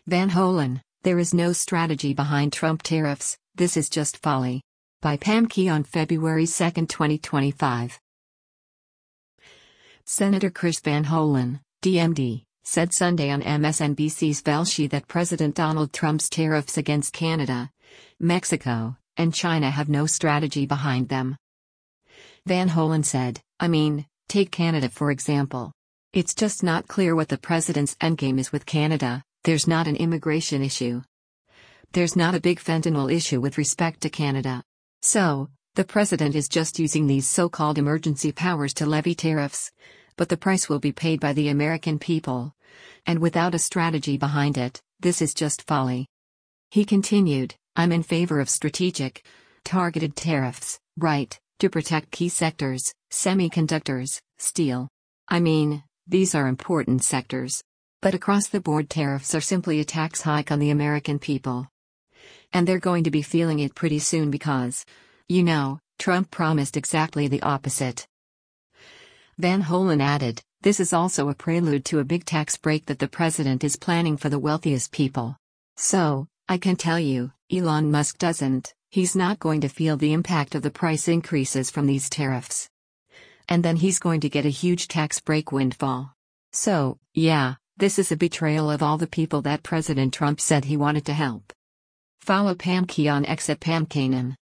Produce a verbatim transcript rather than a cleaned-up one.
Van Holen, there is no strategy behind Trump tariffs, this is just folly. By Pam Key on February second, twenty twenty-five. Senator Chris Van Holen, D M D, said Sunday on M S N B C's Velshi that President Donald Trump's tariffs against Canada, Mexico, and China have no strategy behind them. Van Holen said, I mean, take Canada for example. It's just not clear what the president's endgame is with Canada. There's not an immigration issue. There's not a big fentanyl issue with respect to Canada. So, the president is just using these so-called emergency powers to levy tariffs, but the price will be paid by the American people. And without a strategy behind it, this is just folly. He continued, I'm in favor of strategic, targeted tariffs, right, to protect key sectors, semiconductors, steel. I mean, these are important sectors. But across-the-board tariffs are simply a tax hike on the American people. And they're going to be feeling it pretty soon because, you know, Trump promised exactly the opposite. Van Holen added, this is also a prelude to a big tax break that the president is planning for the wealthiest people. So, I can tell you, Elon Musk doesn't, he's not going to feel the impact of the price increases from these tariffs. And then he's going to get a huge tax break windfall. So, yeah. This is a betrayal of all the people that President Trump said he wanted to help. Follow Pam Key on X at Pam Kanan.